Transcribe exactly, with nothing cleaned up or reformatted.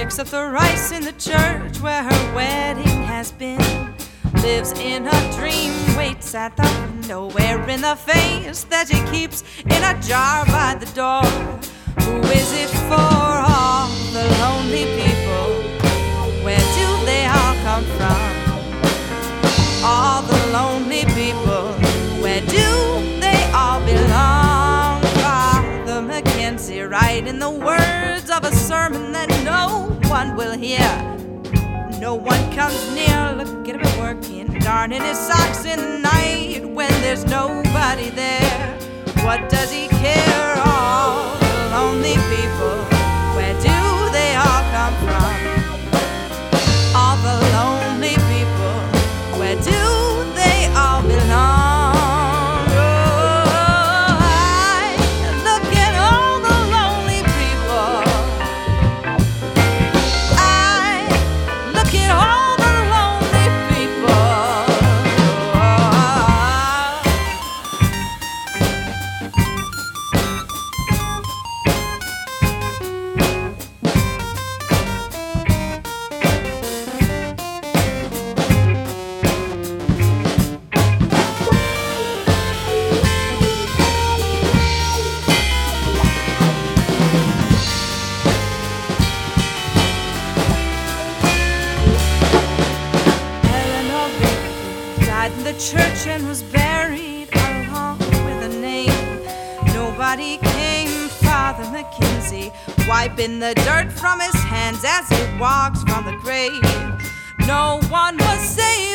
picks up the rice in the church where her wedding has been. Lives in a dream, waits at the window, wearing the face that she keeps in a jar by the door. Who is it for? All the lonely people. Where do they all come from? All the lonely people. Where do they all belong? Father Mackenzie, writing the words of a sermon that no one will hear. No one comes near. Look at him working, darning his socks in the night when there's nobody there. What does he care? All the lonely people. Where do they all come from? All the lonely people. Where do they all belong? The church and was buried along with a name. Nobody came. Father Mackenzie wiping the dirt from his hands as he walks from the grave. No one was saved.